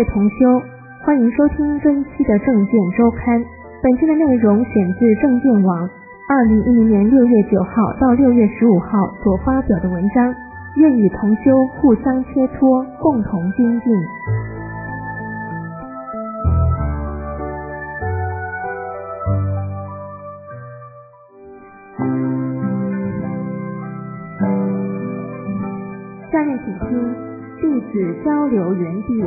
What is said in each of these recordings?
位同修，欢迎收听这一期的证件周刊。本期的内容选自证件网2010年6月9号到6月15号所发表的文章，愿与同修互相切磋，共同精进。下面请听弟子交流园地。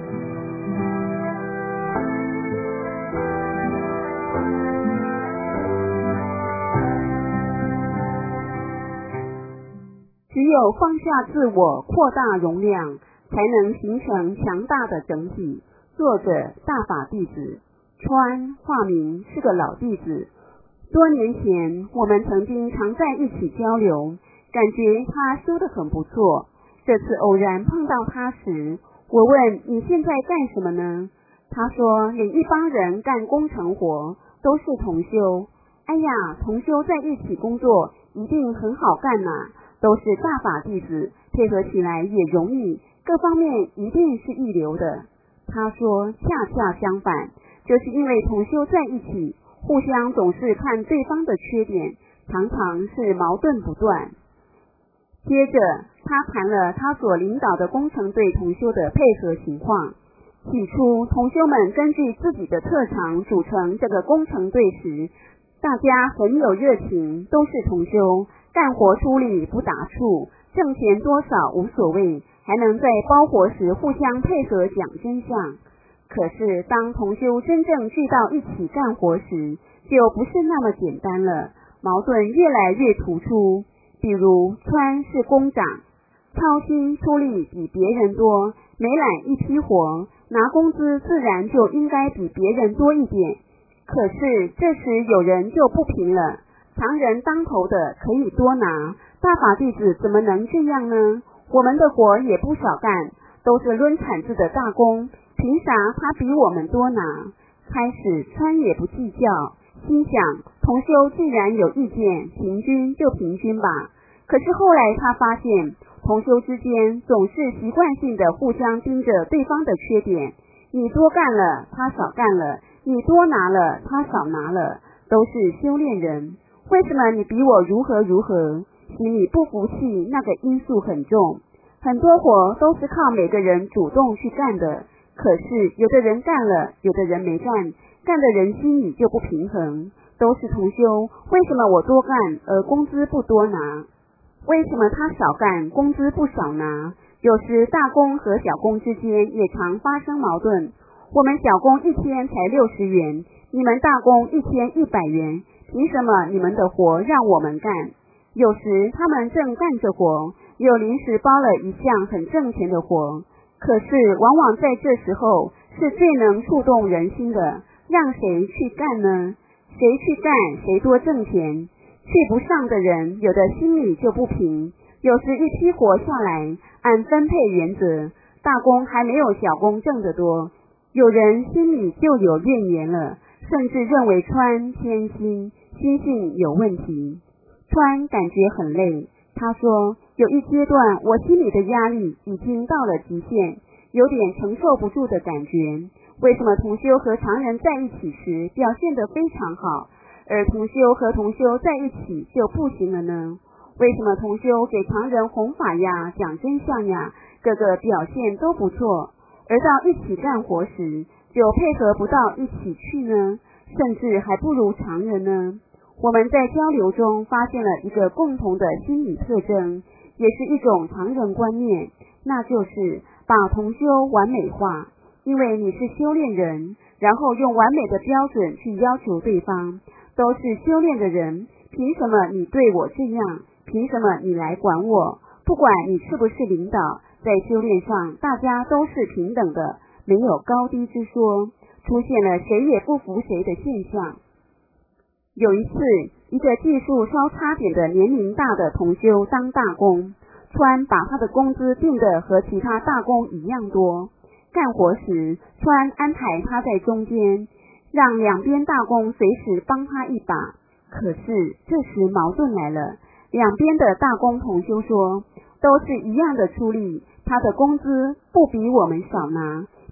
只有放下自我，扩大容量，才能形成强大的整体。作者大法弟子川，化名，是个老弟子。多年前我们曾经常在一起交流，感觉他修得很不错。这次偶然碰到他时，我问你现在干什么呢？他说领一帮人干工程活，都是同修。哎呀，同修在一起工作一定很好干呐，都是大法弟子，配合起来也容易，各方面一定是一流的。他说恰恰相反，就是因为同修在一起，互相总是看对方的缺点，常常是矛盾不断。接着他谈了他所领导的工程队同修的配合情况。起初同修们根据自己的特长组成这个工程队时，大家很有热情，都是同修，干活出力不打怵，挣钱多少无所谓，还能在包活时互相配合讲真相。可是当同修真正聚到一起干活时，就不是那么简单了，矛盾越来越突出。比如川是工长，操心出力比别人多，每揽一批活，拿工资自然就应该比别人多一点。可是这时有人就不平了，常人当头的可以多拿，大法弟子怎么能这样呢？我们的活也不少干，都是抡铲子的大工，凭啥他比我们多拿？开始川也不计较，心想同修既然有意见，平均就平均吧。可是后来他发现同修之间总是习惯性的互相盯着对方的缺点，你多干了他少干了，你多拿了他少拿了，都是修炼人，为什么你比我如何如何？心里不服气那个因素很重。很多活都是靠每个人主动去干的，可是有的人干了，有的人没干，干的人心里就不平衡。都是同修，为什么我多干而工资不多拿？为什么他少干工资不少拿？有时大工和小工之间也常发生矛盾，我们小工一天才60元，你们大工一天100元，凭什么你们的活让我们干？有时他们正干着活，又临时包了一项很挣钱的活，可是往往在这时候是最能触动人心的，让谁去干呢？谁去干谁多挣钱，去不上的人有的心里就不平。有时一批活下来，按分配原则，大工还没有小工挣得多，有人心里就有怨言了，甚至认为川偏心，心性有问题。川感觉很累，他说有一阶段我心里的压力已经到了极限，有点承受不住的感觉。为什么同修和常人在一起时表现得非常好，而同修和同修在一起就不行了呢？为什么同修给常人弘法呀，讲真相呀，各个表现都不错，而到一起干活时就配合不到一起去呢？甚至还不如常人呢？我们在交流中发现了一个共同的心理特征，也是一种常人观念，那就是把同修完美化。因为你是修炼人，然后用完美的标准去要求对方，都是修炼的人，凭什么你对我这样？凭什么你来管我？不管你是不是领导，在修炼上大家都是平等的，没有高低之说，出现了谁也不服谁的现象。有一次，一个技术稍差点的年龄大的同修当大工，川把他的工资定得和其他大工一样多。干活时，川安排他在中间，让两边大工随时帮他一把。可是这时矛盾来了，两边的大工同修说，都是一样的出力，他的工资不比我们少拿，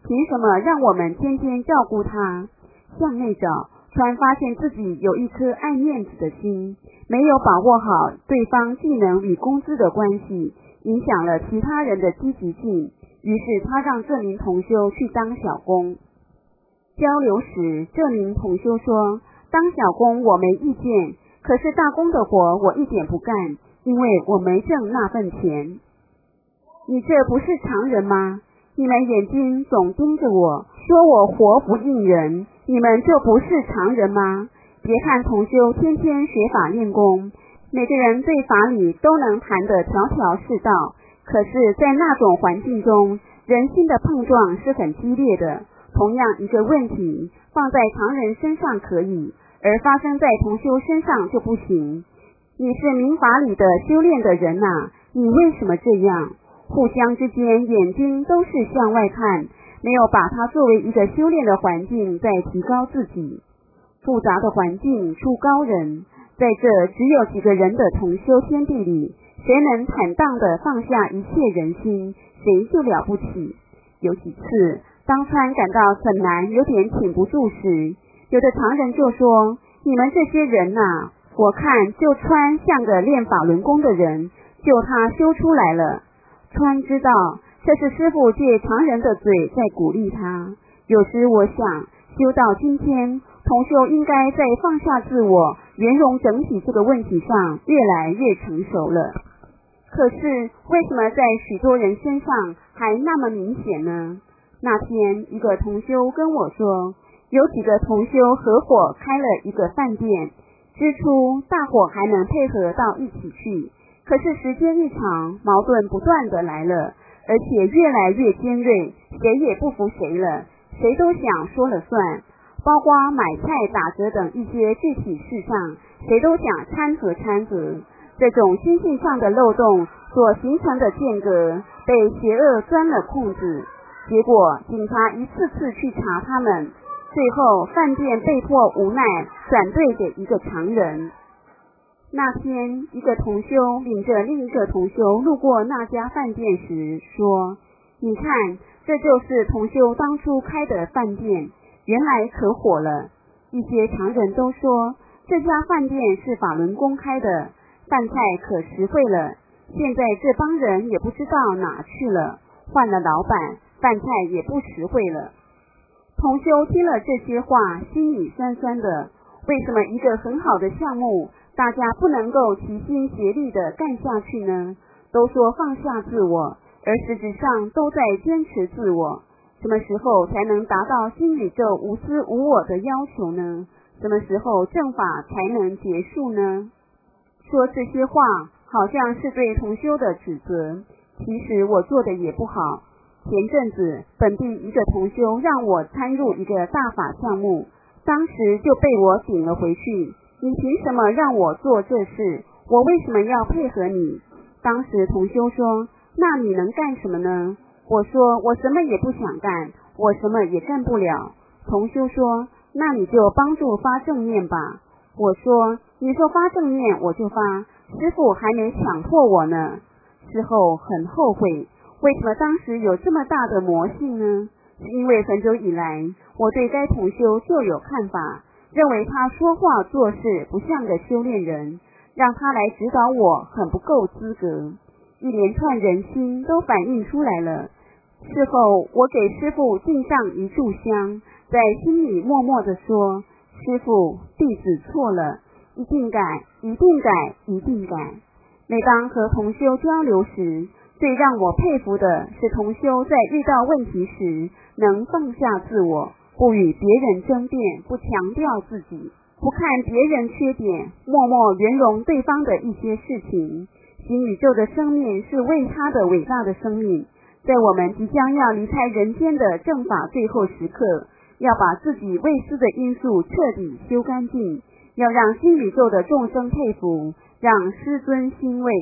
凭什么让我们天天照顾他？向内找，川发现自己有一颗爱面子的心，没有把握好对方技能与工资的关系，影响了其他人的积极性。于是他让这名同修去当小工。交流时，这名同修说，当小工我没意见，可是大工的活我一点不干，因为我没挣那份钱。你这不是常人吗？你们眼睛总盯着我，说我活不应人，你们就不是常人吗？别看同修天天学法练功，每个人对法理都能谈得条条是道，可是在那种环境中，人心的碰撞是很激烈的。同样一个问题放在常人身上可以，而发生在同修身上就不行。你是明法理的修炼的人啊，你为什么这样？互相之间眼睛都是向外看，没有把它作为一个修炼的环境在提高自己。复杂的环境出高人，在这只有几个人的同修天地里，谁能坦荡地放下一切人心，谁就了不起。有几次当川感到很难，有点挺不住时，有的常人就说，你们这些人啊，我看就川像个练法轮功的人，就他修出来了。川知道这是师父借常人的嘴在鼓励他。有时我想，修到今天，同修应该在放下自我、圆融整体这个问题上越来越成熟了。可是为什么在许多人身上还那么明显呢？那天一个同修跟我说，有几个同修合伙开了一个饭店，之初大伙还能配合到一起去，可是时间一长，矛盾不断的来了，而且越来越尖锐，谁也不服谁了，谁都想说了算，包括买菜打折等一些具体事上，谁都想掺和。这种心性上的漏洞所形成的间隔，被邪恶钻了空子，结果警察一次次去查他们，最后饭店被迫无奈转兑给一个常人。那天一个同修领着另一个同修路过那家饭店时说，你看，这就是同修当初开的饭店，原来可火了。一些常人都说，这家饭店是法轮功开的，饭菜可实惠了，现在这帮人也不知道哪去了，换了老板，饭菜也不实惠了。同修听了这些话，心里酸酸的，为什么一个很好的项目，大家不能够齐心协力地干下去呢？都说放下自我，而实质上都在坚持自我。什么时候才能达到新宇宙无私无我的要求呢？什么时候正法才能结束呢？说这些话好像是对同修的指责，其实我做的也不好。前阵子本地一个同修让我参入一个大法项目，当时就被我顶了回去，你凭什么让我做这事？我为什么要配合你？当时同修说，那你能干什么呢？我说我什么也不想干，我什么也干不了。同修说，那你就帮助发正念吧。我说，你说发正念我就发，师父还没强迫我呢。事后很后悔，为什么当时有这么大的魔性呢？是因为很久以来我对该同修就有看法，认为他说话做事不像个修炼人，让他来指导我很不够资格。一连串人心都反映出来了。事后我给师父敬上一炷香，在心里默默地说，师父，弟子错了，一定改，一定改，一定改。每当和同修交流时，最让我佩服的是同修在遇到问题时能放下自我，不与别人争辩，不强调自己，不看别人缺点，默默圆融对方的一些事情。新宇宙的生命是为他的伟大的生命，在我们即将要离开人间的正法最后时刻，要把自己未施的因素彻底修干净，要让新宇宙的众生佩服，让师尊欣慰。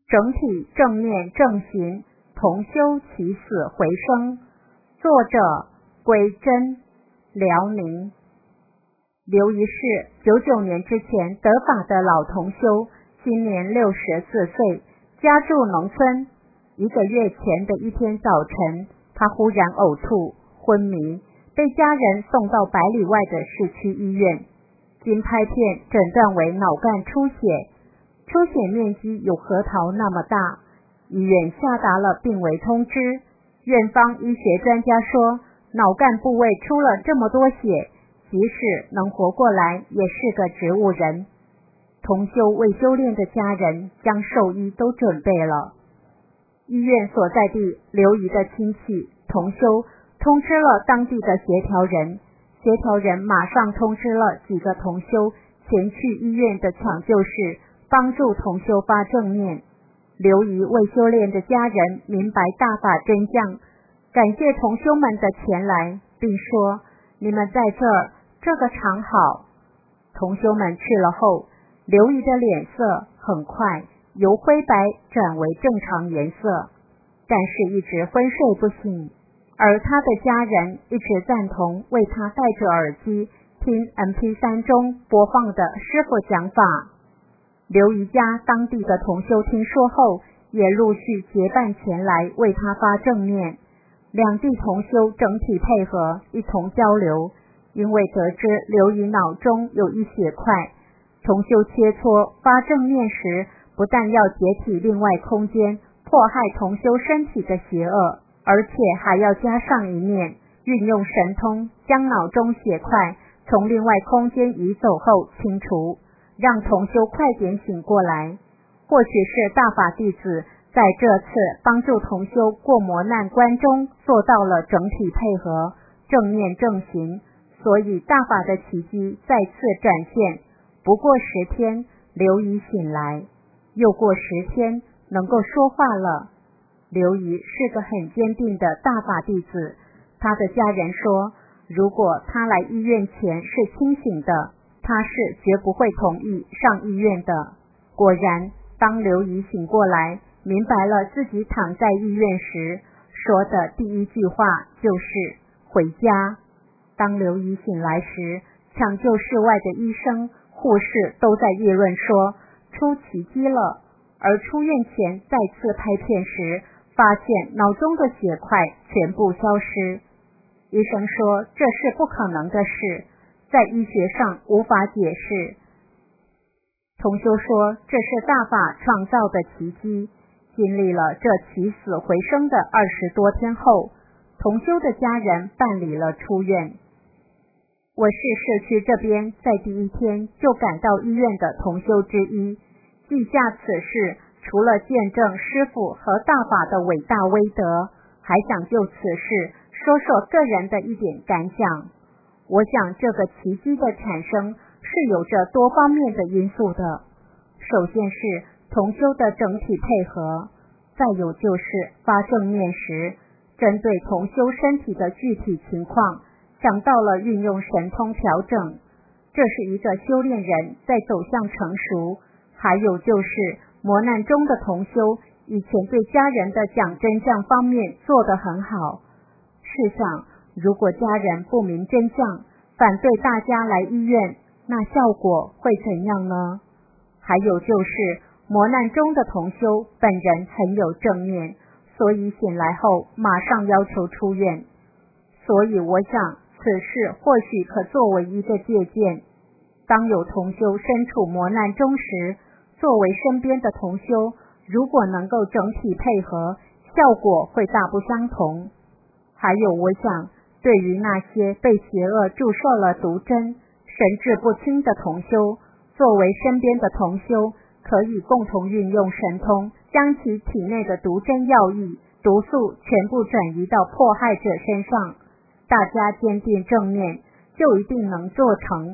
整体正念正行，同修起死回生。作者归真，辽宁。刘仪是99年之前得法的老同修，今年64岁，家住农村。1个月前的一天早晨，他忽然呕吐昏迷，被家人送到百里外的市区医院，经拍片诊断为脑干出血，出血面积有核桃那么大。医院下达了病危通知，院方医学专家说，脑干部位出了这么多血，即使能活过来也是个植物人。同修未修炼的家人将寿衣都准备了。医院所在地刘仪的亲戚同修通知了当地的协调人，协调人马上通知了几个同修前去医院的抢救室，帮助同修发正念。刘仪未修炼的家人明白大法真相，感谢同修们的前来，并说，你们在这儿，这个场好。同修们去了后，刘仪的脸色很快由灰白转为正常颜色，但是一直昏睡不醒，而他的家人一直赞同为他戴着耳机听 MP3 中播放的师父讲法。刘仪家当地的同修听说后，也陆续结伴前来为他发正念，两地同修整体配合，一同交流。因为得知刘仪脑中有一血块，同修切磋发正念时，不但要解体另外空间迫害同修身体的邪恶，而且还要加上一念，运用神通将脑中血块从另外空间移走后清除，让同修快点醒过来。或许是大法弟子在这次帮助同修过磨难关中做到了整体配合，正念正行，所以大法的奇迹再次展现。不过10天，刘仪醒来，又过10天，能够说话了。刘仪是个很坚定的大法弟子，他的家人说，如果他来医院前是清醒的，他是绝不会同意上医院的。果然，当刘仪醒过来，明白了自己躺在医院时说的第一句话就是回家。当刘仪醒来时，抢救室外的医生、护士都在议论说出奇迹了，而出院前再次拍片时，发现脑中的血块全部消失。医生说这是不可能的事，在医学上无法解释。同修说这是大法创造的奇迹。经历了这起死回生的20多天后，同修的家人办理了出院。我是社区这边在第一天就赶到医院的同修之一，记下此事，除了见证师父和大法的伟大威德，还想就此事说说个人的一点感想。我想这个奇迹的产生是有着多方面的因素的，首先是同修的整体配合，再有就是发正念时，针对同修身体的具体情况，想到了运用神通调整，这是一个修炼人在走向成熟。还有就是磨难中的同修以前对家人的讲真相方面做得很好。试想，如果家人不明真相，反对大家来医院，那效果会怎样呢？还有就是磨难中的同修本人很有正念，所以醒来后马上要求出院。所以我想此事或许可作为一个借鉴，当有同修身处磨难中时，作为身边的同修，如果能够整体配合，效果会大不相同。还有我想，对于那些被邪恶注射了毒针、神志不清的同修，作为身边的同修，可以共同运用神通，将其体内的毒针药液、毒素全部转移到迫害者身上。大家坚定正念，就一定能做成。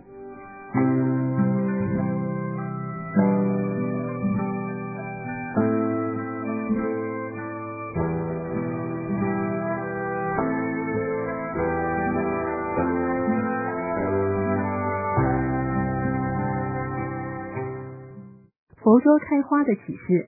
佛说开花的启示。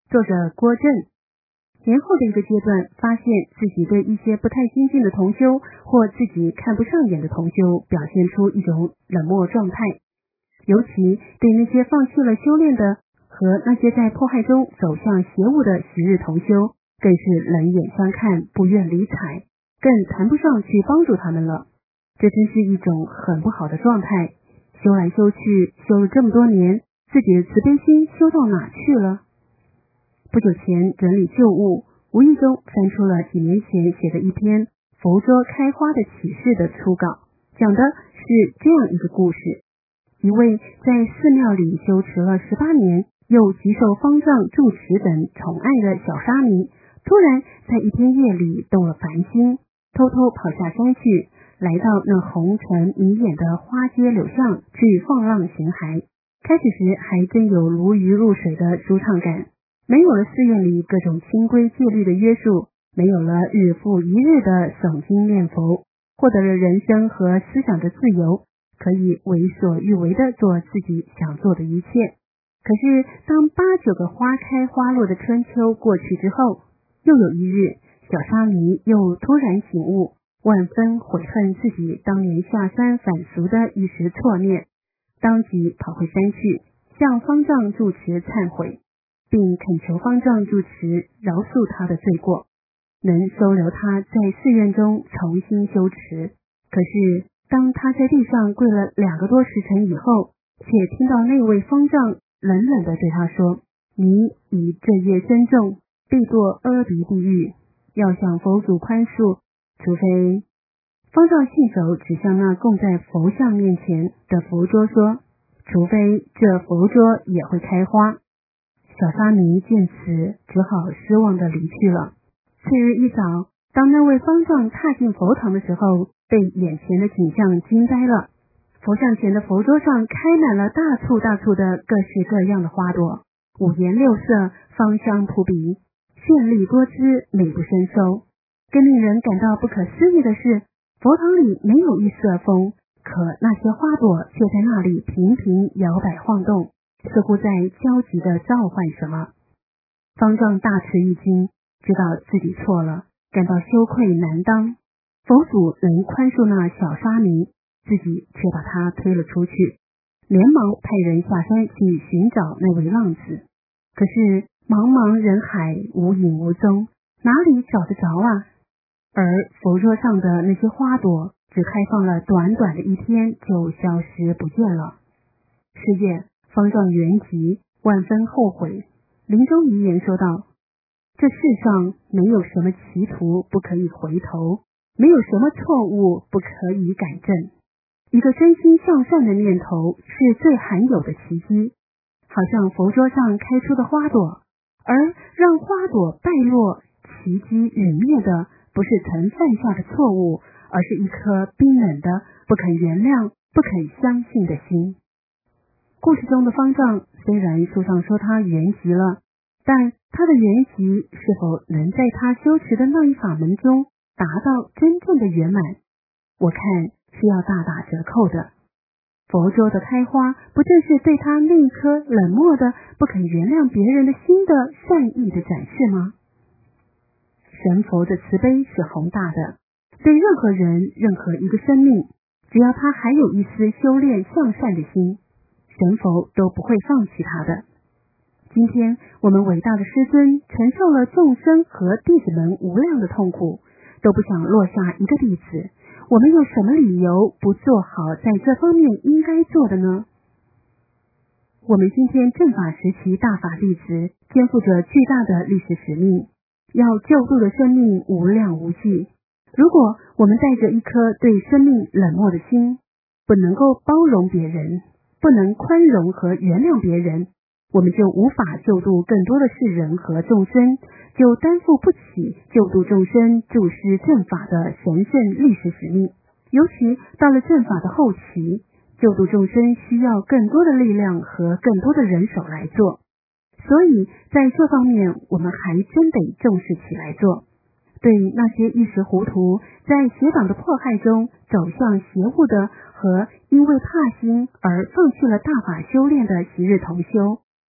作者郭震。年后的一个阶段，发现自己对一些不太亲近的同修或自己看不上眼的同修表现出一种冷漠状态，尤其对那些放弃了修炼的和那些在迫害中走向邪物的昔日同修，更是冷眼相看，不愿理睬，更谈不上去帮助他们了。这真是一种很不好的状态。修来修去，修了这么多年，自己的慈悲心修到哪去了？不久前整理旧物，无意中翻出了几年前写的一篇佛桌开花的启示的初稿，讲的是这样一个故事。一位在寺庙里修持了18年，又极受方丈、住持等宠爱的小沙弥，突然在一天夜里动了凡心，偷偷跑下山去，来到那红尘迷眼的花街柳巷去放浪形骸。开始时还真有如鱼入水的舒畅感，没有了寺院里各种清规戒律的约束，没有了日复一日的诵经念佛，获得了人生和思想的自由，可以为所欲为的做自己想做的一切。可是当8、9个花开花落的春秋过去之后，又有一日，小沙弥又突然醒悟，万分悔恨自己当年下山反俗的一时错念，当即跑回山去，向方丈住持忏悔，并恳求方丈住持饶恕他的罪过，能收留他在寺院中重新修持。可是当他在地上跪了2个多时辰以后，却听到那位方丈冷冷地对他说：“你以这业深重，必堕阿鼻地狱，要向佛祖宽恕，除非……”方丈信手指向那供在佛像面前的佛桌说：“除非这佛桌也会开花。”小沙弥见此，只好失望地离去了。次日一早，当那位方丈踏进佛堂的时候，被眼前的景象惊呆了。佛像前的佛桌上开满了大簇大簇的各式各样的花朵，五颜六色，芳香扑鼻，绚丽多姿，美不胜收。更令人感到不可思议的是，佛堂里没有一丝风，可那些花朵却在那里频频摇摆晃动，似乎在焦急地召唤什么。方丈大吃一惊，知道自己错了，感到羞愧难当。佛祖能宽恕那小沙弥，自己却把他推了出去，连忙派人下山去寻找那位浪子。可是茫茫人海，无影无踪，哪里找得着啊？而佛桌上的那些花朵只开放了短短的一天，就消失不见了。是夜，方丈原急，万分后悔，临终遗言说道：“这世上没有什么歧途不可以回头，没有什么错误不可以改正。一个真心向善的念头是最罕有的奇迹，好像佛桌上开出的花朵，而让花朵败落、奇迹陨灭的，不是曾犯下的错误，而是一颗冰冷的、不肯原谅、不肯相信的心。”故事中的方丈虽然书上说他圆寂了，但他的圆寂是否能在他修持的那一法门中达到真正的圆满，我看是要大打折扣的。佛桌的开花，不正是对他那一颗冷漠的、不肯原谅别人的心的善意的展示吗？神佛的慈悲是宏大的，对任何人、任何一个生命，只要他还有一丝修炼向善的心，神佛都不会放弃他的。今天我们伟大的师尊承受了众生和弟子们无量的痛苦，都不想落下一个弟子，我们有什么理由不做好在这方面应该做的呢？我们今天正法时期大法弟子肩负着巨大的历史使命，要救度的生命无量无际。如果我们带着一颗对生命冷漠的心，不能够包容别人，不能宽容和原谅别人，我们就无法救度更多的世人和众生，就担负不起救度众生、注释正法的神圣历史使命。尤其到了正法的后期，救度众生需要更多的力量和更多的人手来做，所以在这方面我们还真得重视起来做。对那些一时糊涂，在邪党的迫害中走向邪物的和因为怕心而放弃了大法修炼的昔日同修，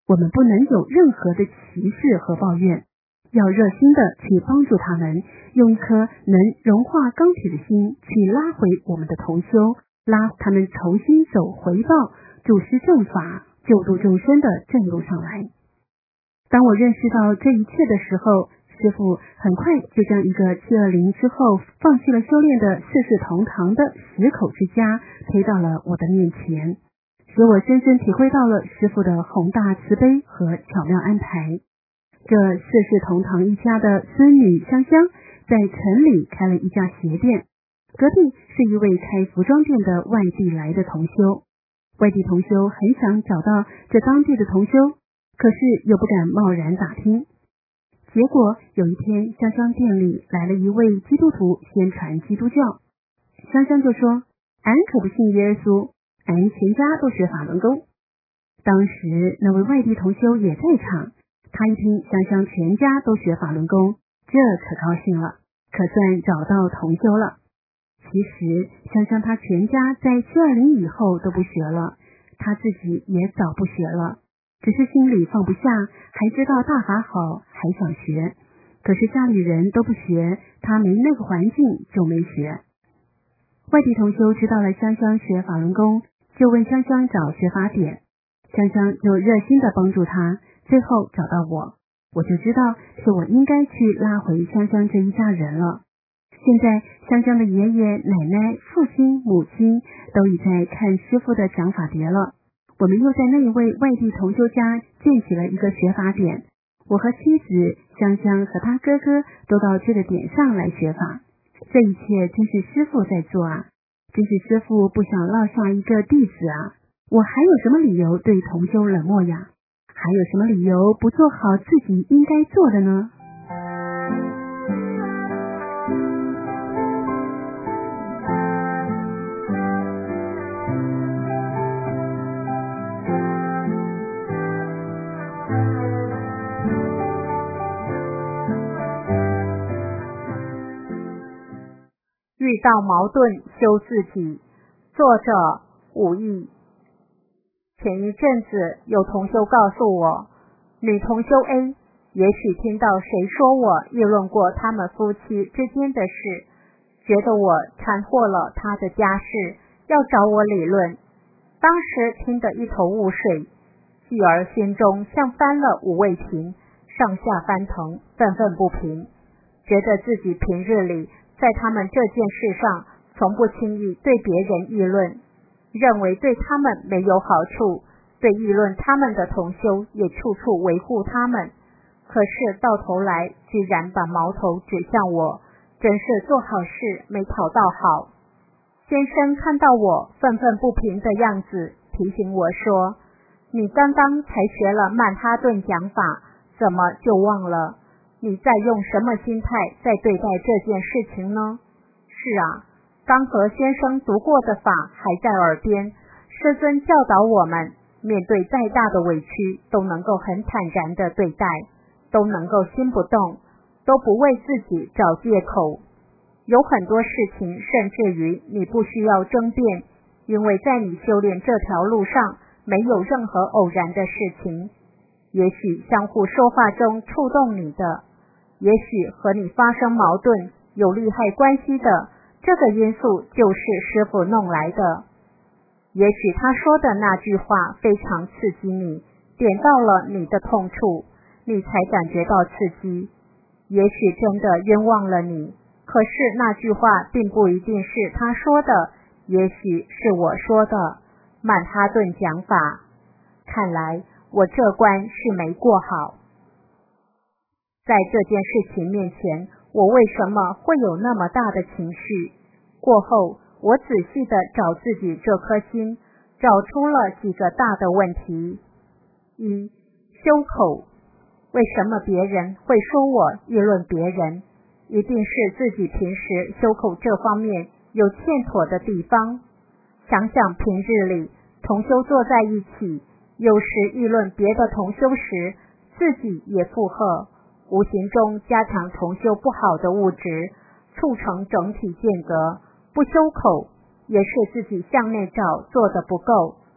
我们不能有任何的歧视和抱怨，要热心的去帮助他们，用一颗能融化钢铁的心去拉回我们的同修，拉他们重新走回到主持正法、救度众生的正路上来。当我认识到这一切的时候，师父很快就将一个720之后放弃了修炼的四世同堂的10口之家推到了我的面前，使我深深体会到了师父的宏大慈悲和巧妙安排。这四世同堂一家的孙女香香在城里开了一家鞋店，隔壁是一位开服装店的外地来的同修。外地同修很想找到这当地的同修，可是又不敢贸然打听。结果有一天，香香店里来了一位基督徒宣传基督教，香香就说：“俺可不信耶稣，俺全家都学法轮功。”当时那位外地同修也在场，他一听香香全家都学法轮功，这可高兴了，可算找到同修了。其实香香她全家在720以后都不学了，她自己也早不学了，只是心里放不下，还知道大法好，还想学，可是家里人都不学，她没那个环境就没学。外地同修知道了香香学法轮功，就问香香找学法点，香香就热心的帮助她，最后找到我就知道是我应该去拉回香香这一家人了。现在香香的爷爷奶奶、父亲母亲都已在看师父的讲法碟了，我们又在那一位外地同修家建起了一个学法点，我和妻子香香和他哥哥都到这个点上来学法。这一切真是师父在做啊，真是师父不想落下一个弟子啊，我还有什么理由对同修冷漠呀？还有什么理由不做好自己应该做的呢？ 遇到矛盾修自己，作者武义。前一阵子有同修告诉我，女同修 A 也许听到谁说我议论过他们夫妻之间的事，觉得我掺和了他的家事，要找我理论。当时听得一头雾水，继而心中像翻了五味瓶，上下翻腾，愤愤不平，觉得自己平日里在他们这件事上从不轻易对别人议论，认为对他们没有好处，对议论他们的同修也处处维护他们，可是到头来居然把矛头指向我，真是做好事没讨到好。先生看到我愤愤不平的样子，提醒我说：“你刚刚才学了曼哈顿讲法，怎么就忘了？你在用什么心态在对待这件事情呢？”是啊，刚和先生读过的法还在耳边，师尊教导我们，面对再大的委屈都能够很坦然地对待，都能够心不动，都不为自己找借口。有很多事情甚至于你不需要争辩，因为在你修炼这条路上没有任何偶然的事情，也许相互说话中触动你的，也许和你发生矛盾有利害关系的，这个因素就是师父弄来的。也许他说的那句话非常刺激你，点到了你的痛处，你才感觉到刺激。也许真的冤枉了你，可是那句话并不一定是他说的，也许是我说的。曼哈顿讲法，看来我这关是没过好。在这件事情面前，我为什么会有那么大的情绪？过后我仔细地找自己这颗心，找出了几个大的问题。一、修口。为什么别人会说我议论别人？一定是自己平时修口这方面有欠妥的地方。想想平日里同修坐在一起，有时议论别的同修时，自己也附和，无形中加强同修不好的物质，促成整体间隔。不修口，也是自己向内找做得不够。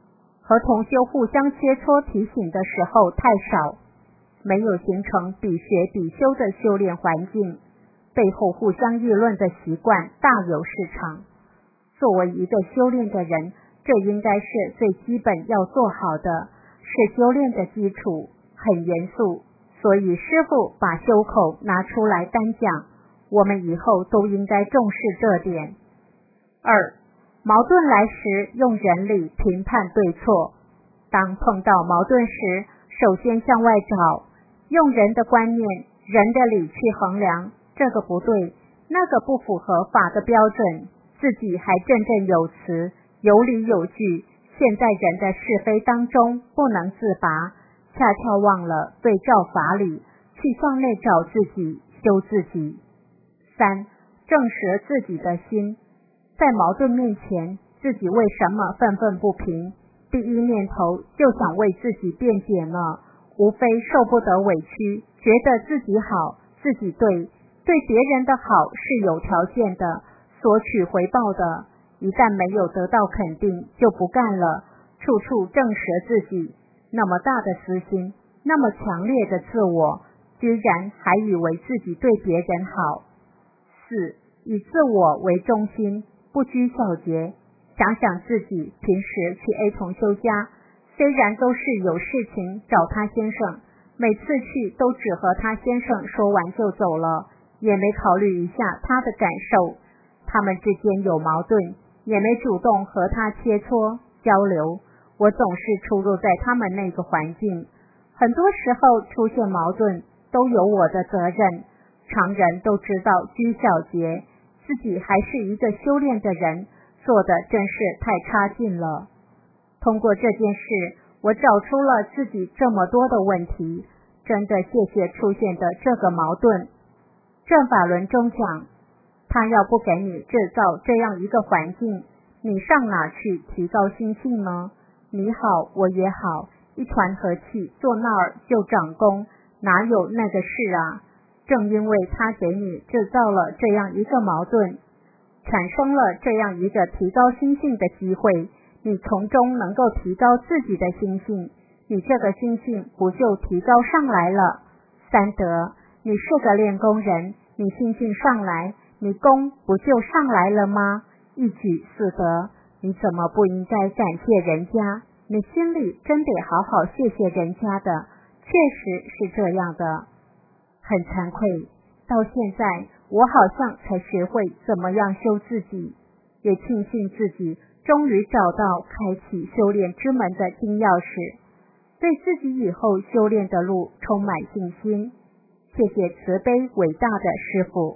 和同修互相切磋提醒的时候太少，没有形成比学比修的修炼环境，背后互相议论的习惯大有市场。作为一个修炼的人，这应该是最基本要做好的，是修炼的基础，很严肃。所以师父把修口拿出来单讲，我们以后都应该重视这点。2. 矛盾来时用人理评判对错。当碰到矛盾时，首先向外找，用人的观念、人的理去衡量，这个不对，那个不符合法的标准，自己还振振有词，有理有据，陷在人的是非当中不能自拔，恰恰忘了对照法理，去向内找自己，修自己。3. 正视自己的心，在矛盾面前，自己为什么愤愤不平？第一念头就想为自己辩解呢，无非受不得委屈，觉得自己好，自己对，对别人的好是有条件的，索取回报的，一旦没有得到肯定，就不干了，处处正视自己，那么大的私心，那么强烈的自我，居然还以为自己对别人好。4. 以自我为中心，不拘小节。想想自己平时去 A 同修家，虽然都是有事情找他先生，每次去都只和他先生说完就走了，也没考虑一下他的感受，他们之间有矛盾，也没主动和他切磋交流，我总是出入在他们那个环境，很多时候出现矛盾都有我的责任，常人都知道拘小节，自己还是一个修炼的人，做的真是太差劲了。通过这件事，我找出了自己这么多的问题，真的谢谢出现的这个矛盾。正法轮中讲，他要不给你制造这样一个环境，你上哪去提高心性呢？你好我也好，一团和气，坐那儿就长功，哪有那个事啊？正因为他给你制造了这样一个矛盾，产生了这样一个提高心性的机会，你从中能够提高自己的心性，你这个心性不就提高上来了？3德，你是个练功人，你心性上来，你功不就上来了吗？一举4德，你怎么不应该感谢人家？你心里真得好好谢谢人家的，确实是这样的。很惭愧，到现在我好像才学会怎么样修自己，也庆幸自己终于找到开启修炼之门的金钥匙，对自己以后修炼的路充满信心。谢谢慈悲伟大的师父。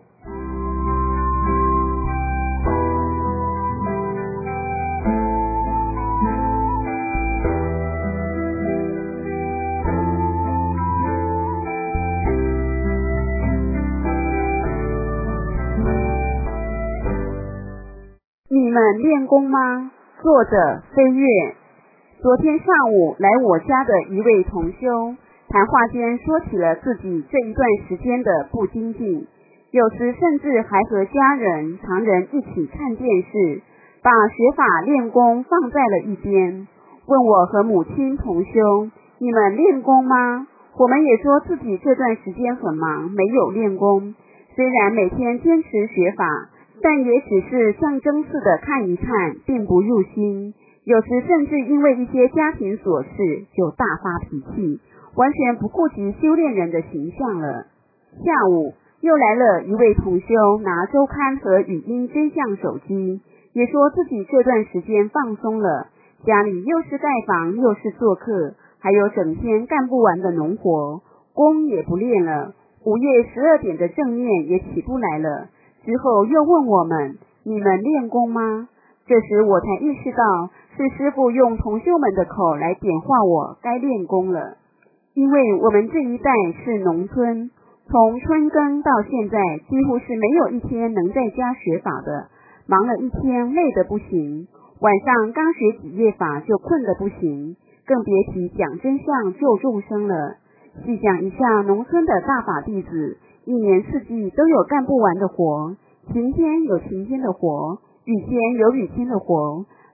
你们练功吗？作者飞跃。昨天上午来我家的一位同修，谈话间说起了自己这一段时间的不精进，有时甚至还和家人、常人一起看电视，把学法练功放在了一边，问我和母亲同修，你们练功吗？我们也说自己这段时间很忙，没有练功，虽然每天坚持学法，但也只是象征式的看一看，并不入心，有时甚至因为一些家庭琐事就大发脾气，完全不顾及修炼人的形象了。下午又来了一位同修，拿周刊和语音真相手机，也说自己这段时间放松了，家里又是盖房又是做客，还有整天干不完的农活，功也不练了，午夜12点的正念也起不来了。之后又问我们，你们练功吗？这时我才意识到，是师父用同修们的口来点化我该练功了。因为我们这一代是农村，从春耕到现在，几乎是没有一天能在家学法的，忙了一天累得不行，晚上刚学几页法就困得不行，更别提讲真相救众生了。细想一下，农村的大法弟子一年四季都有干不完的活，晴天有晴天的活，雨天有雨天的活，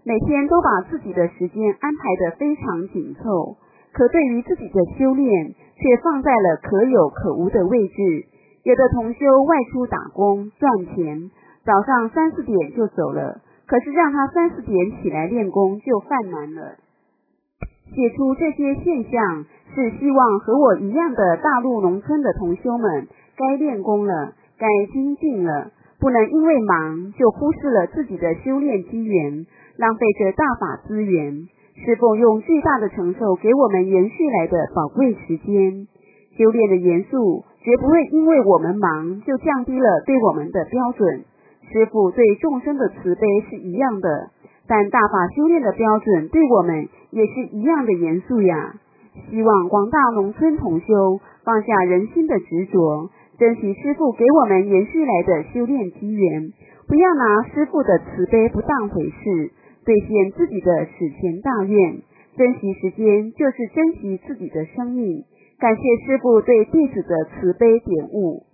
每天都把自己的时间安排得非常紧凑，可对于自己的修炼却放在了可有可无的位置。有的同修外出打工赚钱，早上3、4点就走了，可是让他3、4点起来练功就犯难了。写出这些现象，是希望和我一样的大陆农村的同修们该练功了，该精进了，不能因为忙就忽视了自己的修炼机缘，浪费着大法资源。师父用巨大的承受给我们延续来的宝贵时间，修炼的严肃绝不会因为我们忙就降低了对我们的标准。师父对众生的慈悲是一样的，但大法修炼的标准对我们也是一样的严肃呀。希望广大农村同修放下人心的执着，珍惜师父给我们延续来的修炼机缘，不要拿师父的慈悲不当回事，兑现自己的史前大愿。珍惜时间就是珍惜自己的生命，感谢师父对弟子的慈悲点悟。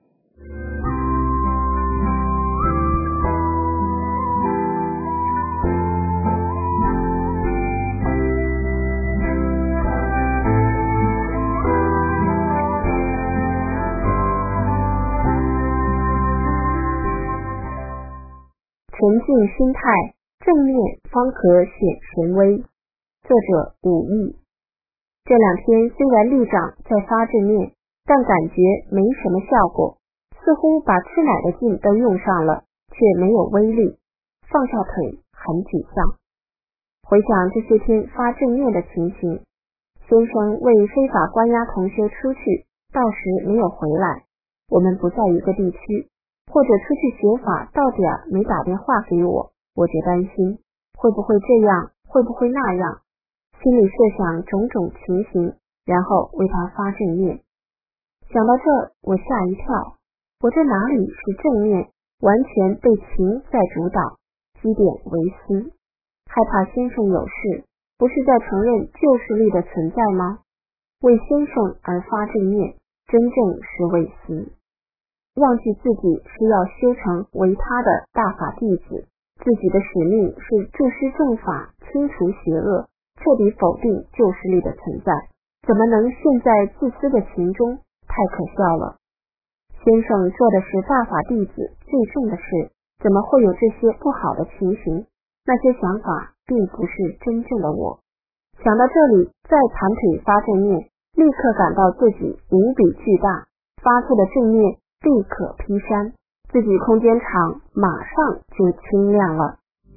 沉静心态，正念方可显神威。作者武义。这2天虽然力长在发正念，但感觉没什么效果，似乎把吃奶的劲都用上了，却没有威力，放下腿很沮丧。回想这些天发正念的情形，先生为非法关押同修出去，到时没有回来，我们不在一个地区，或者出去学法到点没打电话给我，我就担心会不会这样，会不会那样，心里设想种种情形，然后为他发正念。想到这我吓一跳，我这哪里是正念，完全被情在主导，积点为私，害怕先生有事，不是在承认救世力的存在吗？为先生而发正念，真正是为私。忘记自己是要修成为他的大法弟子，自己的使命是助师正法，清除邪恶，彻底否定救世力的存在，怎么能陷在自私的情中？太可笑了。先生做的是大法弟子最重的事，怎么会有这些不好的情形？那些想法并不是真正的我。想到这里，再盘腿发正念，立刻感到自己无比巨大，发出的正念立刻劈山，自己空间场马上就清亮了。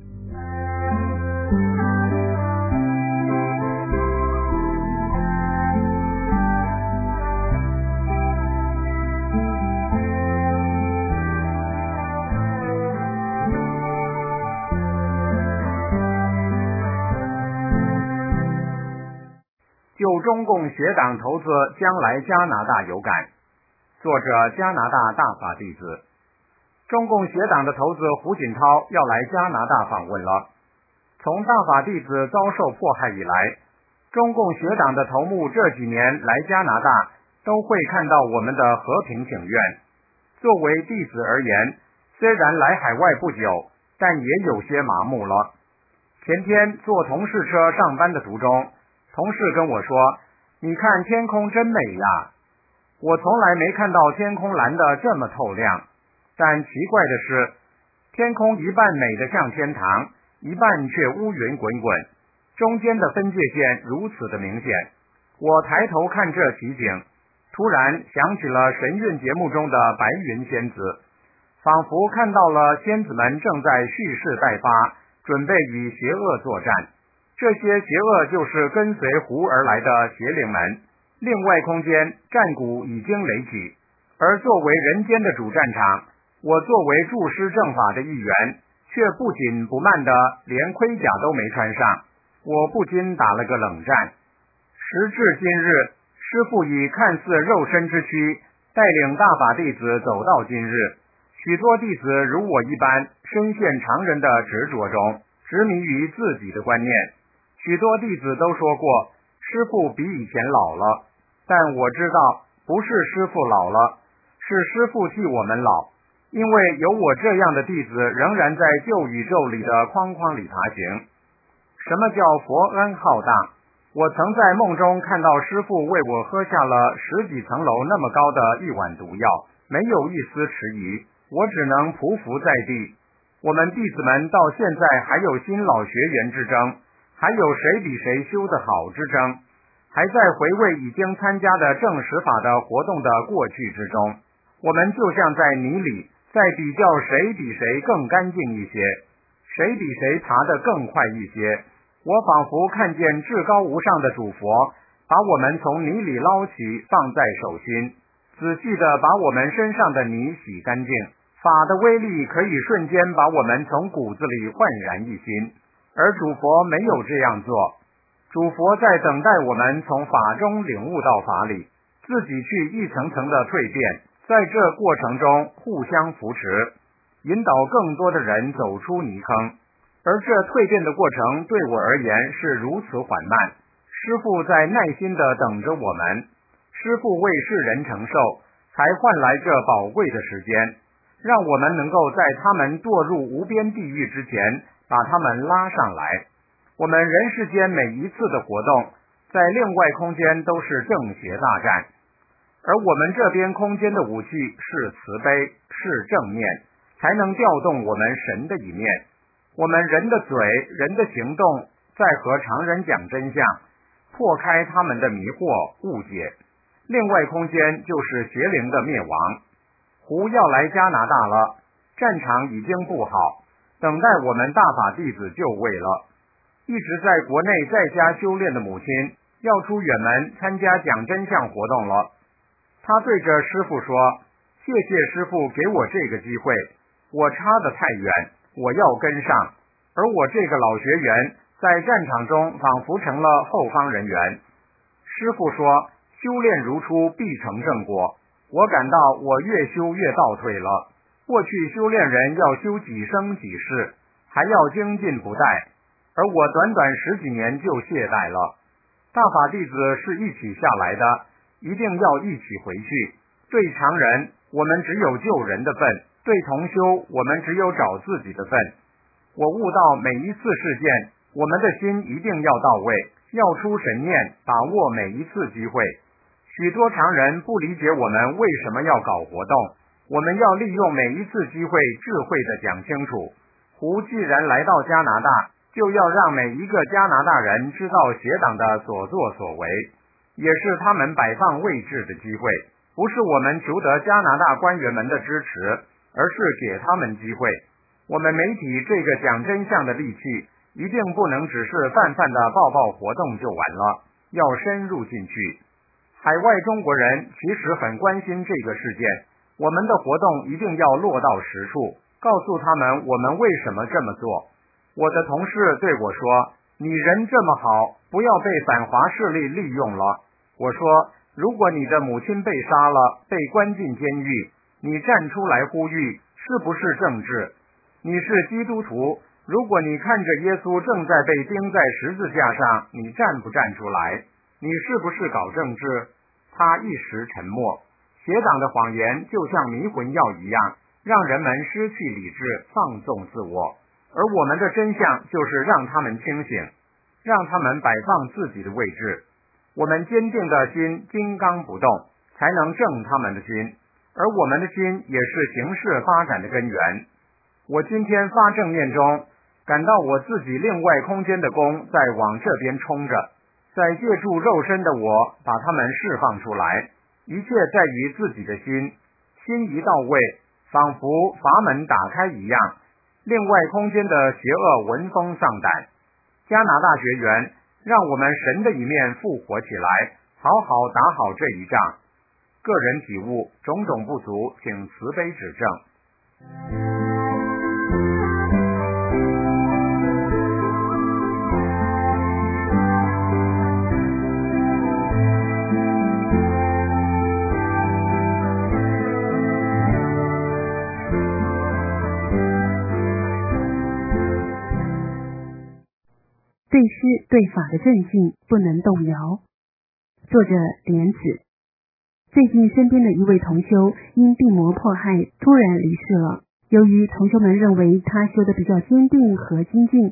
就中共学党投资将来加拿大有感。作者加拿大大法弟子。中共学党的头子胡锦涛要来加拿大访问了。从大法弟子遭受迫害以来，中共学党的头目这几年来加拿大都会看到我们的和平请愿。作为弟子而言，虽然来海外不久，但也有些麻木了。前天坐同事车上班的途中，同事跟我说，你看天空真美呀。我从来没看到天空蓝得这么透亮，但奇怪的是，天空一半美得像天堂，一半却乌云滚滚，中间的分界线如此的明显。我抬头看这奇景，突然想起了神韵节目中的白云仙子，仿佛看到了仙子们正在蓄势待发，准备与邪恶作战。这些邪恶就是跟随狐而来的邪灵们。另外空间战鼓已经擂起，而作为人间的主战场，我作为助师正法的一员，却不紧不慢的连盔甲都没穿上，我不禁打了个冷战。时至今日，师父以看似肉身之躯带领大法弟子走到今日，许多弟子如我一般深陷常人的执着中，执迷于自己的观念。许多弟子都说过，师父比以前老了，但我知道不是师父老了，是师父替我们老，因为有我这样的弟子仍然在旧宇宙里的框框里爬行。 什么叫佛恩浩大？我曾在梦中看到师父为我喝下了10几层楼那么高的一碗毒药，没有一丝迟疑，我只能匍匐在地。我们弟子们到现在还有新老学员之争，还有谁比谁修得好之争，还在回味已经参加的正实法的活动的过去之中。我们就像在泥里，在比较谁比谁更干净一些，谁比谁爬得更快一些。我仿佛看见至高无上的主佛把我们从泥里捞起，放在手心，仔细地把我们身上的泥洗干净。法的威力可以瞬间把我们从骨子里焕然一新，而主佛没有这样做。主佛在等待我们从法中领悟到法理，自己去一层层的蜕变，在这过程中互相扶持，引导更多的人走出泥坑。而这蜕变的过程对我而言是如此缓慢，师父在耐心地等着我们，师父为世人承受，才换来这宝贵的时间，让我们能够在他们堕入无边地狱之前把他们拉上来。我们人世间每一次的活动在另外空间都是正邪大战，而我们这边空间的武器是慈悲，是正面，才能调动我们神的一面。我们人的嘴，人的行动在和常人讲真相，破开他们的迷惑误解。另外空间就是邪灵的灭亡。胡要来加拿大了，战场已经布好，等待我们大法弟子就位了。一直在国内在家修炼的母亲要出远门参加讲真相活动了。他对着师父说，谢谢师父给我这个机会，我差得太远，我要跟上。而我这个老学员在战场中仿佛成了后方人员。师父说，修炼如初必成正果。我感到我越修越倒退了。过去修炼人要修几生几世，还要精进不怠，而我短短10几年就懈怠了。大法弟子是一起下来的，一定要一起回去。对常人，我们只有救人的份；对同修，我们只有找自己的份。我悟到每一次事件，我们的心一定要到位，要出神念，把握每一次机会。许多常人不理解我们为什么要搞活动，我们要利用每一次机会智慧地讲清楚。胡既然来到加拿大，就要让每一个加拿大人知道邪党的所作所为，也是他们摆放位置的机会。不是我们求得加拿大官员们的支持，而是给他们机会。我们媒体这个讲真相的利器，一定不能只是泛泛的报报活动就完了，要深入进去。海外中国人其实很关心这个事件，我们的活动一定要落到实处，告诉他们我们为什么这么做。我的同事对我说，你人这么好，不要被反华势力利用了。我说，如果你的母亲被杀了，被关进监狱，你站出来呼吁，是不是政治？你是基督徒，如果你看着耶稣正在被钉在十字架上，你站不站出来？你是不是搞政治？他一时沉默。邪党的谎言就像迷魂药一样，让人们失去理智，放纵自我。而我们的真相就是让他们清醒，让他们摆放自己的位置。我们坚定的心金刚不动，才能正他们的心，而我们的心也是形势发展的根源。我今天发正念中，感到我自己另外空间的功在往这边冲着，在借助肉身的我把它们释放出来。一切在于自己的心，心一到位，仿佛阀门打开一样，另外空间的邪恶闻风丧胆。加拿大学员，让我们神的一面复活起来，好好打好这一仗。个人体悟，种种不足，请慈悲指正。 对师对法的正信不能动摇。作者莲子。最近身边的一位同修因病魔迫害突然离世了，由于同修们认为他修得比较坚定和精进，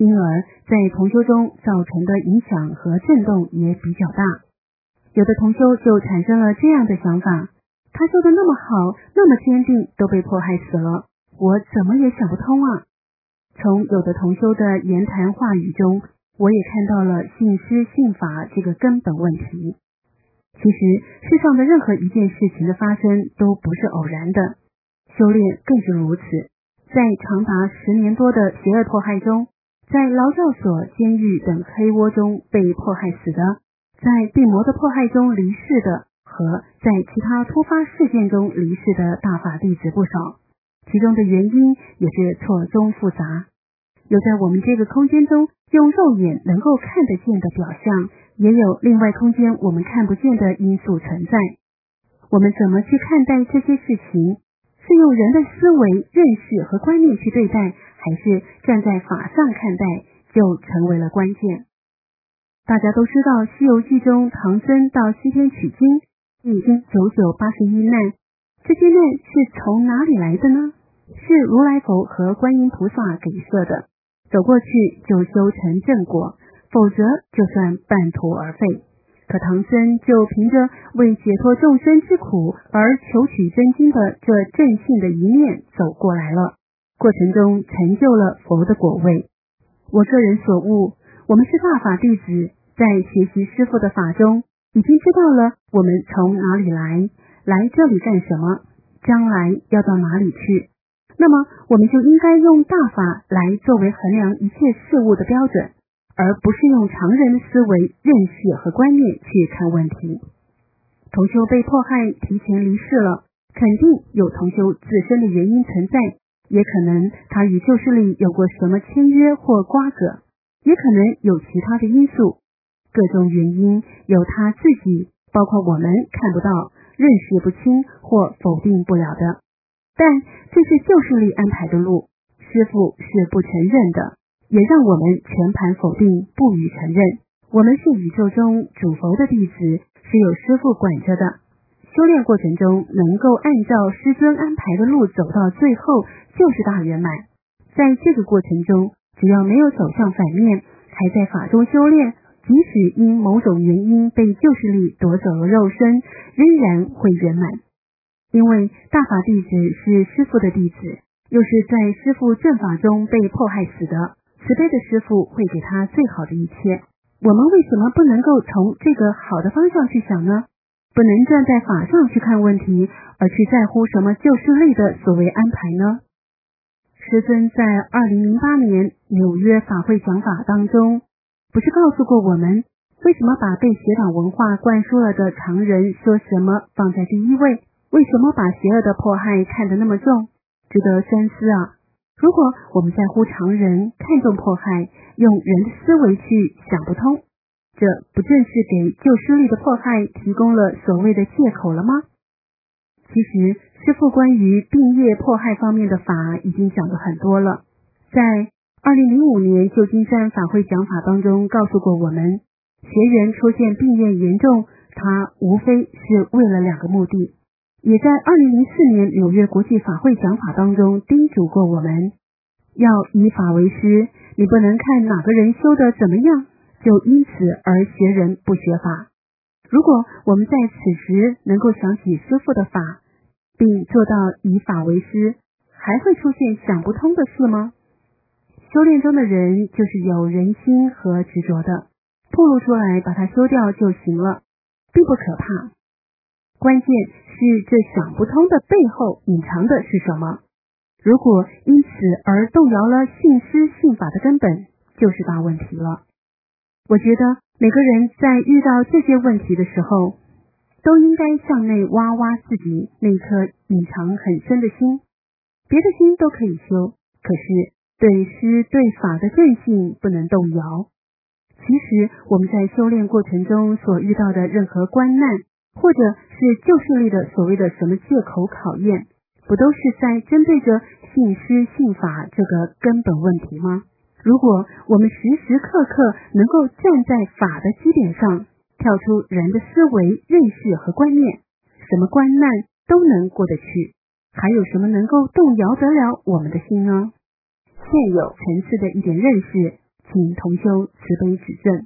因而在同修中造成的影响和震动也比较大。有的同修就产生了这样的想法，他修得那么好，那么坚定，都被迫害死了，我怎么也想不通啊。从有的同修的言谈话语中，我也看到了信师信法这个根本问题。其实世上的任何一件事情的发生都不是偶然的，修炼更是如此。在长达10年多的邪恶迫害中，在劳教所、监狱等黑窝中被迫害死的，在病魔的迫害中离世的，和在其他突发事件中离世的大法弟子不少，其中的原因也是错综复杂。有在我们这个空间中用肉眼能够看得见的表象，也有另外空间我们看不见的因素存在。我们怎么去看待这些事情？是用人的思维、认识和观念去对待，还是站在法上看待，就成为了关键。大家都知道《西游记》中唐僧到西天取经，历经981难，这些难是从哪里来的呢？是如来佛和观音菩萨给设的，走过去就修成正果，否则就算半途而废。可唐僧就凭着为解脱众生之苦而求取真经的这正信的一面走过来了，过程中成就了佛的果位。我个人所悟，我们是大法弟子，在学习师父的法中，已经知道了我们从哪里来这里干什么，将来要到哪里去。那么我们就应该用大法来作为衡量一切事物的标准，而不是用常人的思维、认识和观念去看问题。同修被迫害提前离世了，肯定有同修自身的原因存在，也可能他与旧势力有过什么签约或瓜葛，也可能有其他的因素。各种原因有他自己，包括我们看不到、认识不清或否定不了的。但这是旧势力安排的路，师父是不承认的，也让我们全盘否定，不予承认。我们是宇宙中主佛的弟子，是有师父管着的。修炼过程中能够按照师尊安排的路走到最后，就是大圆满。在这个过程中，只要没有走向反面，还在法中修炼，即使因某种原因被旧势力夺走了肉身，仍然会圆满。因为大法弟子是师父的弟子，又是在师父正法中被迫害死的，慈悲的师父会给他最好的一切。我们为什么不能够从这个好的方向去想呢？不能站在法上去看问题，而去在乎什么旧势力的所谓安排呢？师尊在2008年纽约法会讲法当中，不是告诉过我们，为什么把被邪党文化灌输了的常人说什么放在第一位？为什么把邪恶的迫害看得那么重？值得深思啊！如果我们在乎常人，看重迫害，用人的思维去想不通，这不正是给旧势力的迫害提供了所谓的借口了吗？其实师父关于病业迫害方面的法已经讲得很多了，在2005年旧金山法会讲法当中告诉过我们，学员出现病业严重，他无非是为了2个目的。也在2004年纽约国际法会讲法当中叮嘱过我们，要以法为师，你不能看哪个人修得怎么样，就因此而学人不学法。如果我们在此时能够想起师父的法，并做到以法为师，还会出现想不通的事吗？修炼中的人就是有人心和执着的，暴露出来把它修掉就行了，并不可怕。关键是这想不通的背后隐藏的是什么？如果因此而动摇了信师信法的根本，就是大问题了。我觉得每个人在遇到这些问题的时候，都应该向内挖挖自己那颗隐藏很深的心。别的心都可以修，可是对师对法的正信不能动摇。其实我们在修炼过程中所遇到的任何关难，或者是旧势力的所谓的什么借口考验，不都是在针对着信师信法这个根本问题吗？如果我们时时刻刻能够站在法的基点上，跳出人的思维、认识和观念，什么关难都能过得去，还有什么能够动摇得了我们的心呢？现有层次的一点认识， 请同修慈悲指正。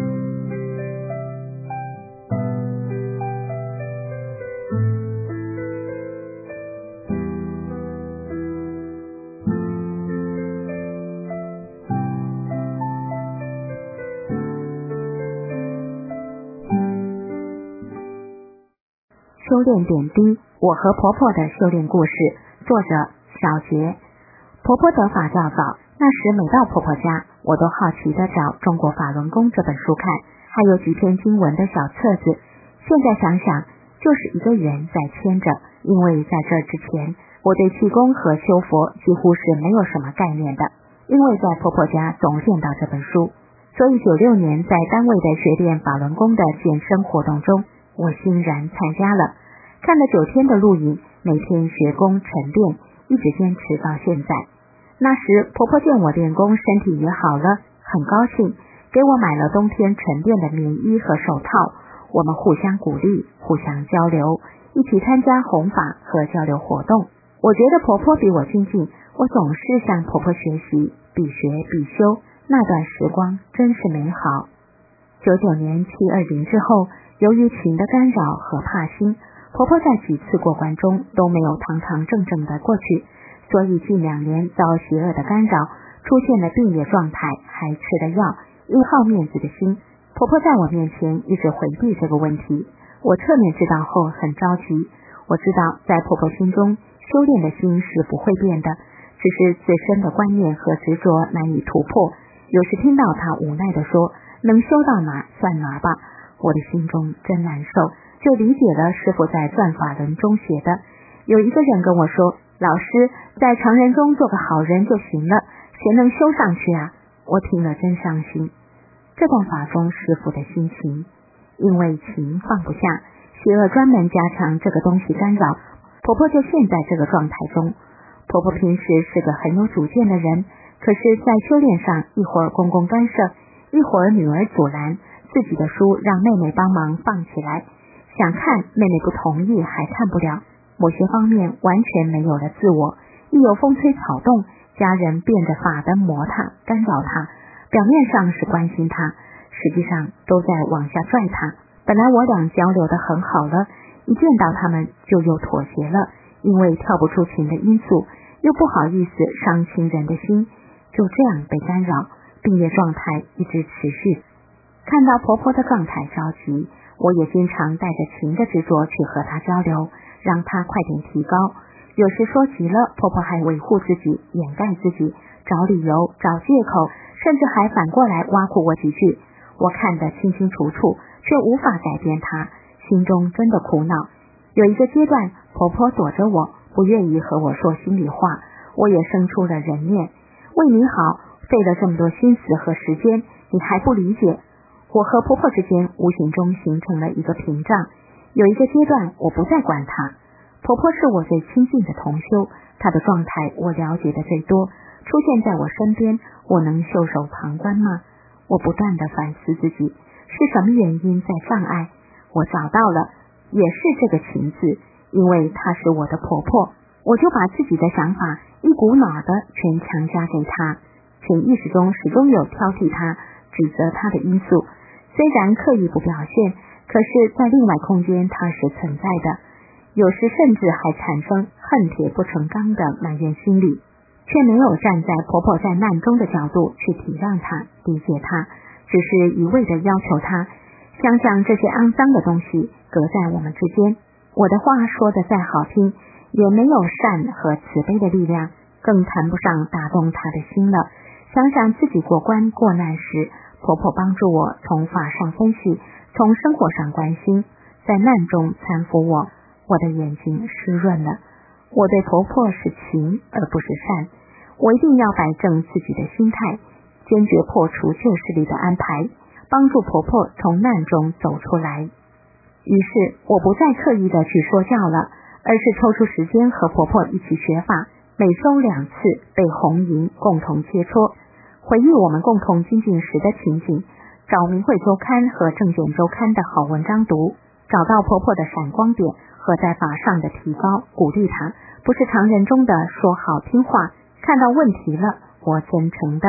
修炼点滴，我和婆婆的修炼故事，作者小杰。婆婆得法较早，那时每到婆婆家，我都好奇地找《中国法轮功》这本书看，还有几篇经文的小册子。现在想想，就是一个缘在牵着，因为在这之前，我对气功和修佛几乎是没有什么概念的，因为在婆婆家总见到这本书，所以96年在单位的学练法轮功的健身活动中，我欣然参加了，看了9天的录影，每天学功沉淀，一直坚持到现在。那时婆婆见我练功，身体也好了，很高兴，给我买了冬天沉淀的棉衣和手套，我们互相鼓励，互相交流，一起参加弘法和交流活动。我觉得婆婆比我精进，我总是向婆婆学习，必学必修，那段时光真是美好。99年720之后，由于情的干扰和怕心，婆婆在几次过关中都没有堂堂正正的过去，所以近2年遭邪恶的干扰，出现了病烈状态，还吃了药，因好面子的心，婆婆在我面前一直回避这个问题。我侧面知道后很着急，我知道在婆婆心中，修炼的心是不会变的，只是自身的观念和执着难以突破。有时听到她无奈地说，能修到哪算哪吧，我的心中真难受，就理解了师父在转法轮中写的。有一个人跟我说，老师在常人中做个好人就行了，谁能修上去啊？我听了真伤心。这段法中师父的心情，因为情放不下，邪恶专门加强这个东西干扰，婆婆就陷在这个状态中。婆婆平时是个很有主见的人，可是在修炼上，一会儿公公干涉，一会儿女儿阻拦，自己的书让妹妹帮忙放起来，想看妹妹不同意还看不了，某些方面完全没有了自我，一有风吹草动，家人变着法的磨她干扰她，表面上是关心她，实际上都在往下拽她。本来我俩交流的很好了，一见到他们就又妥协了，因为跳不出情的因素，又不好意思伤情人的心，就这样被干扰，病业状态一直持续。看到婆婆的状态着急，我也经常带着情的执着去和她交流，让她快点提高。有时说急了，婆婆还维护自己，掩盖自己，找理由，找借口，甚至还反过来挖苦我几句。我看得清清楚楚，却无法改变她，心中真的苦恼。有一个阶段，婆婆躲着我，不愿意和我说心里话，我也生出了人念，为你好，费了这么多心思和时间，你还不理解。我和婆婆之间无形中形成了一个屏障。有一个阶段，我不再管她。婆婆是我最亲近的同修，她的状态我了解的最多，出现在我身边，我能袖手旁观吗？我不断地反思自己，是什么原因在障碍？我找到了，也是这个情字，因为她是我的婆婆，我就把自己的想法一股脑的全强加给她，潜意识中始终有挑剔她、指责她的因素，虽然刻意不表现，可是在另外空间它是存在的，有时甚至还产生恨铁不成钢的埋怨心理，却没有站在婆婆在难中的角度去体谅她、理解她，只是一味的要求她。想想这些肮脏的东西隔在我们之间，我的话说得再好听，也没有善和慈悲的力量，更谈不上打动她的心了。想想自己过关过难时，婆婆帮助我从法上分析，从生活上关心，在难中搀扶我，我的眼睛湿润了。我对婆婆是情而不是善，我一定要摆正自己的心态，坚决破除旧势力的安排，帮助婆婆从难中走出来。于是我不再刻意的去说教了，而是抽出时间和婆婆一起学法，每周2次被红银共同切磋，回忆我们共同精进时的情景，找明慧周刊和正见周刊的好文章读，找到婆婆的闪光点和在法上的提高，鼓励她，不是常人中的说好听话，看到问题了，我真诚的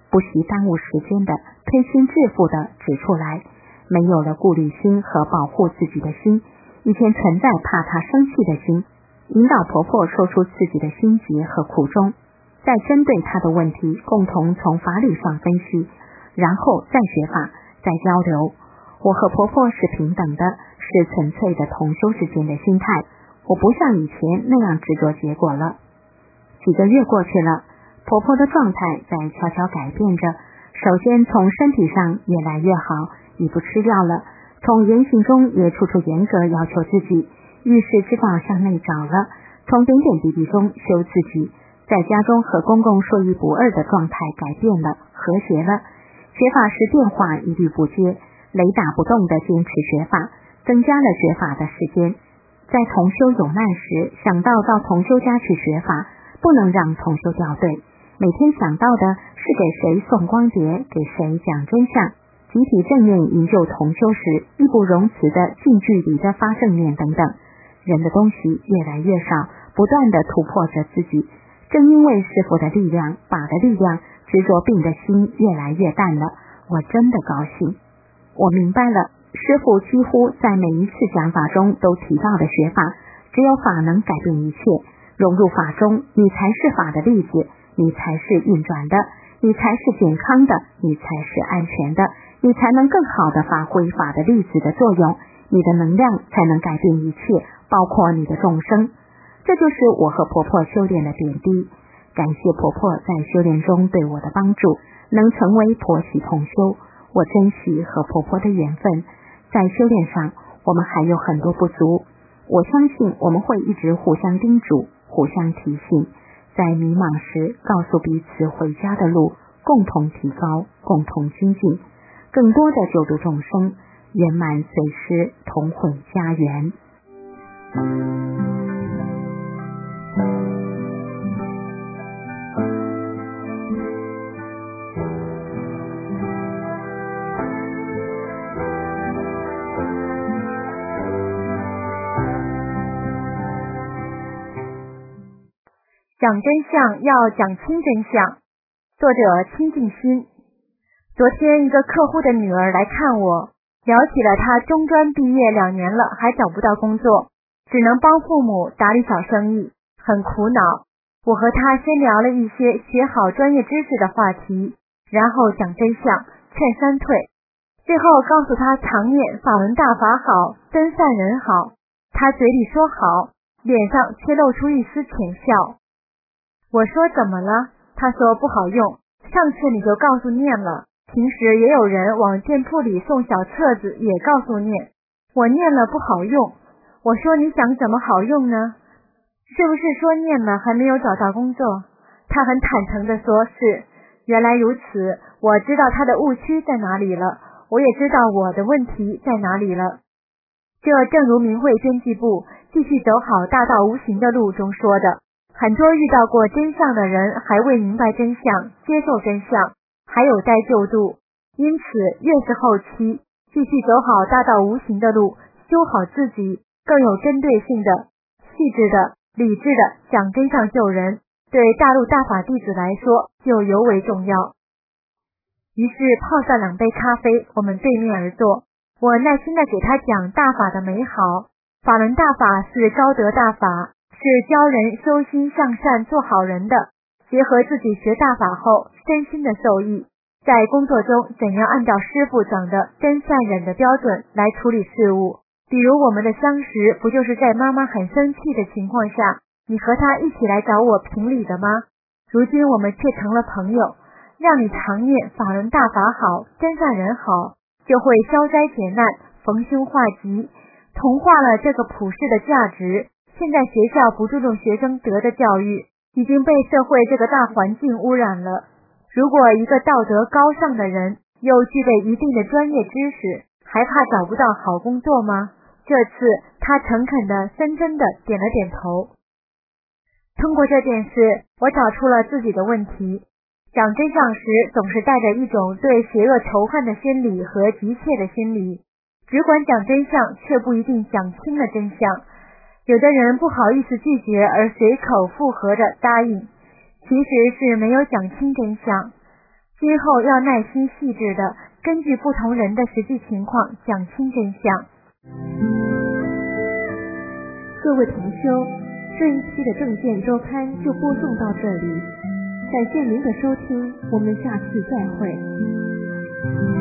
不惜耽误时间的推心置腹的指出来，没有了顾虑心和保护自己的心，以前存在怕她生气的心，引导婆婆说出自己的心结和苦衷，再针对她的问题共同从法理上分析，然后再学法，再交流。我和婆婆是平等的，是纯粹的同修之间的心态，我不像以前那样执着结果了。几个月过去了，婆婆的状态在悄悄改变着，首先从身体上越来越好，已不吃药了，从言行中也处处严格要求自己，遇事之道向内找了，从点点滴滴中修自己，在家中和公公说一不二的状态改变了，和谐了。学法时电话一律不接，雷打不动的坚持学法，增加了学法的时间。在同修有难时，想到同修家去学法，不能让同修掉队，每天想到的是给谁送光碟，给谁讲真相，集体正念营救同修时，义不容辞的近距离的发正念等等。人的东西越来越少，不断的突破着自己，正因为师父的力量，法的力量，执着病的心越来越淡了，我真的高兴。我明白了，师父几乎在每一次讲法中都提到的学法，只有法能改变一切，融入法中，你才是法的例子，你才是运转的，你才是健康的，你才是安全的，你才能更好的发挥法的例子的作用，你的能量才能改变一切，包括你的众生。这就是我和婆婆修炼的点滴，感谢婆婆在修炼中对我的帮助，能成为婆媳同修，我珍惜和婆婆的缘分。在修炼上，我们还有很多不足，我相信我们会一直互相叮嘱，互相提醒，在迷茫时告诉彼此回家的路，共同提高，共同精进，更多的救度众生，圆满随师，同毁家园。 讲真相要讲清真相。作者清净心。昨天一个客户的女儿来看我，聊起了她中专毕业2年了还找不到工作，只能帮父母打理小生意，很苦恼。我和她先聊了一些学好专业知识的话题，然后讲真相，劝三退，最后告诉她常念法轮大法好，真善人好。她嘴里说好，脸上却露出一丝浅笑。我说怎么了？他说不好用，上次你就告诉念了，平时也有人往店铺里送小册子也告诉念，我念了不好用。我说你想怎么好用呢？是不是说念了还没有找到工作？他很坦诚地说是。原来如此，我知道他的误区在哪里了，我也知道我的问题在哪里了。这正如明慧编辑部继续走好大道无形的路中说的，很多遇到过真相的人还未明白真相，接受真相，还有待救度。因此越是后期，继续走好大道无形的路，修好自己，更有针对性的、细致的、理智的讲真相救人，对大陆大法弟子来说就尤为重要。于是泡上2杯咖啡，我们对面而坐，我耐心地给他讲大法的美好。法轮大法是高德大法，是教人修心向善做好人的，结合自己学大法后身心的受益，在工作中怎样按照师父讲的真善忍的标准来处理事物。比如我们的相识不就是在妈妈很生气的情况下，你和她一起来找我评理的吗？如今我们却成了朋友，让你常念法轮大法好，真善人好，就会消灾解难，逢凶化吉，同化了这个普世的价值。现在学校不注重学生德的教育，已经被社会这个大环境污染了。如果一个道德高尚的人又具备一定的专业知识，还怕找不到好工作吗？这次他诚恳地深真地点了点头。通过这件事，我找出了自己的问题。讲真相时总是带着一种对邪恶仇恨的心理和急切的心理，只管讲真相，却不一定讲清了真相。有的人不好意思拒绝而随口附和着答应，其实是没有讲清真相。 今后要耐心细致地根据不同人的实际情况讲清真相。 各位同修，这一期的证件周刊就播送到这里，感谢您的收听，我们下次再会。